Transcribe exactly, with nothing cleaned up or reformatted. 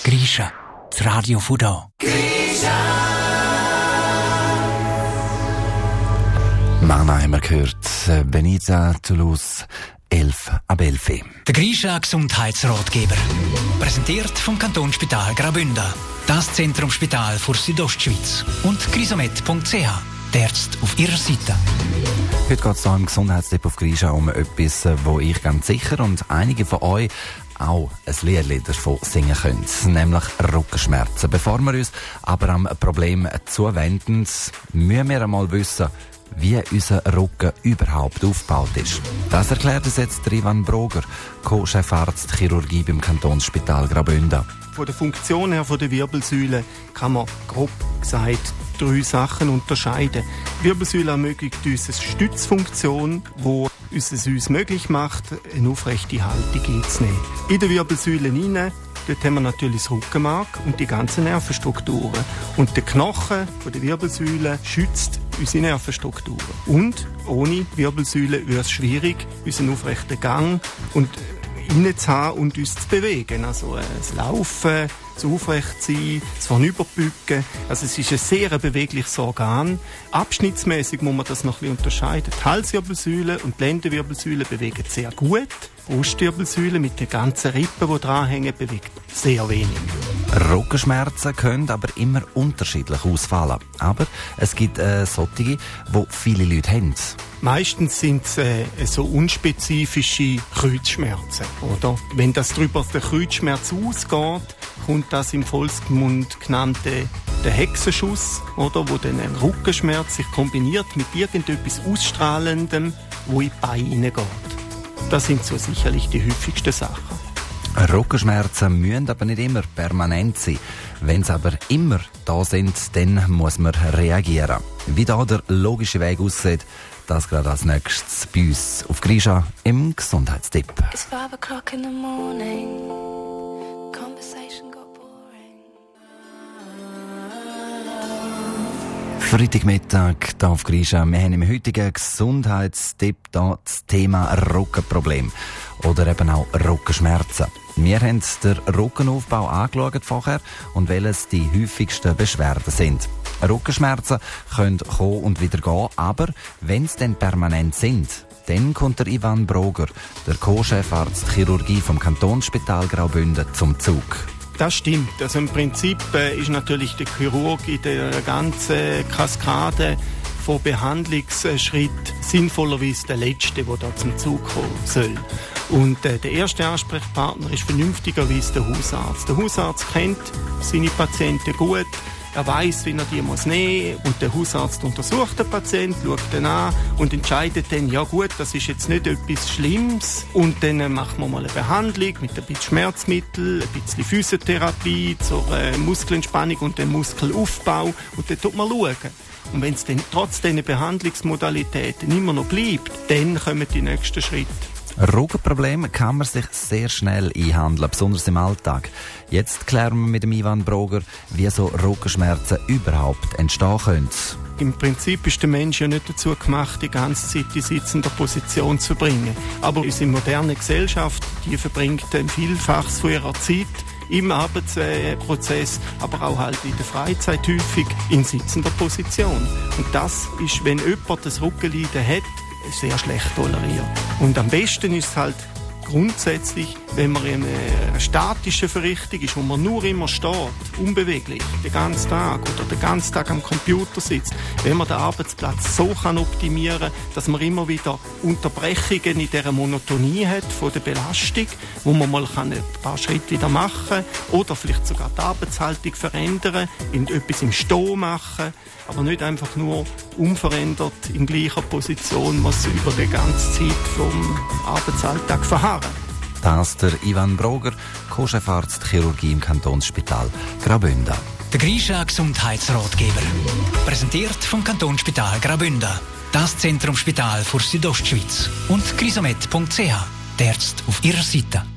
Grisha, das Radio von da. Grisha. Mana haben wir gehört. Benita Toulouse, elf ab elf. Der Grisha Gesundheitsratgeber. Präsentiert vom Kantonsspital Graubünden. Das Zentrumspital für Südostschweiz. Und grisomet punkt c h. Die Ärzte auf ihrer Seite. Heute geht es hier im Gesundheitstipp auf Grisha um etwas, wo ich ganz sicher und einige von euch auch ein Lied davon singen können, nämlich Rückenschmerzen. Bevor wir uns aber am Problem zuwenden, müssen wir einmal wissen, wie unser Rücken überhaupt aufgebaut ist. Das erklärt uns jetzt Ivan Broger, Co-Chefarzt Chirurgie beim Kantonsspital Graubünden. Von der Funktion her von der Wirbelsäule kann man grob gesagt drei Sachen unterscheiden. Die Wirbelsäule ermöglicht uns eine Stützfunktion, die es uns möglich macht, eine aufrechte Haltung einzunehmen. In der Wirbelsäule hinein, dort haben wir natürlich das Rückenmark und die ganzen Nervenstrukturen. Und der Knochen von der Wirbelsäule schützt unsere Nervenstrukturen. Und ohne Wirbelsäule wäre es schwierig, unseren aufrechten Gang und reinzuhaben und uns zu bewegen. Also äh, das Laufen, das Aufrechtsein, das Vornüberbücken. Also es ist ein sehr bewegliches Organ. Abschnittsmäßig muss man das noch ein bisschen unterscheiden. Die Halswirbelsäule und die Lendenwirbelsäule bewegen sehr gut. Die Brustwirbelsäule mit den ganzen Rippen, die dranhängen, bewegt sehr wenig. Rückenschmerzen können aber immer unterschiedlich ausfallen. Aber es gibt äh, solche, die viele Leute haben. Meistens sind es äh, so unspezifische Kreuzschmerzen, oder? Wenn das drüber der Kreuzschmerz ausgeht, kommt das im Volksmund genannte der Hexenschuss, oder? Wo dann ein Rückenschmerz sich kombiniert mit irgendetwas Ausstrahlendem, wo in die Beine hineingeht. Das sind so sicherlich die häufigsten Sachen. Rückenschmerzen müssen aber nicht immer permanent sein. Wenn sie aber immer da sind, dann muss man reagieren. Wie da der logische Weg aussieht, das gerade als nächstes bei uns auf Grisha im Gesundheitstipp. It's five o'clock in the morning. Conversation got boring. Freitagmittag hier auf Grisha. Wir haben im heutigen Gesundheitstipp da das Thema Rückenproblem oder eben auch Rückenschmerzen. Wir haben den Rückenaufbau angeschaut vorher und welches die häufigsten Beschwerden sind. Rückenschmerzen können kommen und wieder gehen, aber wenn sie dann permanent sind, dann kommt der Ivan Broger, der Co-Chefarzt Chirurgie vom Kantonsspital Graubünden, zum Zug. Das stimmt. Also im Prinzip äh, ist natürlich der Chirurg in der ganzen Kaskade von Behandlungsschritt sinnvollerweise der Letzte, der da zum Zug kommen soll. Und äh, der erste Ansprechpartner ist vernünftigerweise der Hausarzt. Der Hausarzt kennt seine Patienten gut. Er weiss, wie er die muss nehmen muss. Und der Hausarzt untersucht den Patienten, schaut ihn an und entscheidet dann, ja gut, das ist jetzt nicht etwas Schlimmes. Und dann äh, machen wir mal eine Behandlung mit ein bisschen Schmerzmittel, ein bisschen Physiotherapie zur äh, Muskelentspannung und dem Muskelaufbau. Und dann tut man schauen. Und wenn es dann trotz dieser Behandlungsmodalitäten immer noch bleibt, dann kommen die nächsten Schritte. Rückenprobleme kann man sich sehr schnell einhandeln, besonders im Alltag. Jetzt klären wir mit dem Ivan Broger, wie so Rückenschmerzen überhaupt entstehen können. Im Prinzip ist der Mensch ja nicht dazu gemacht, die ganze Zeit in sitzender Position zu bringen. Aber unsere moderne Gesellschaft, die verbringt ein Vielfaches von ihrer Zeit im Arbeitsprozess, aber auch halt in der Freizeit häufig in sitzender Position. Und das ist, wenn jemand das Rückenleiden hat, sehr schlecht toleriert. Und am besten ist es halt grundsätzlich, wenn man in einer statischen Verrichtung ist, wo man nur immer steht, unbeweglich, den ganzen Tag oder den ganzen Tag am Computer sitzt, wenn man den Arbeitsplatz so kann optimieren, dass man immer wieder Unterbrechungen in dieser Monotonie hat von der Belastung, wo man mal ein paar Schritte wieder machen kann oder vielleicht sogar die Arbeitshaltung verändern, etwas im Stehen machen, aber nicht einfach nur unverändert in gleicher Position, muss über die ganze Zeit vom Arbeitsalltag verharren. Das ist der Ivan Broger, Co-Chefarzt Chirurgie im Kantonsspital Graubünden. Der Grisha Gesundheitsratgeber. Präsentiert vom Kantonsspital Graubünden. Das Zentrumspital für Südostschweiz. Und grisomet punkt c h. Die Ärzte auf ihrer Seite.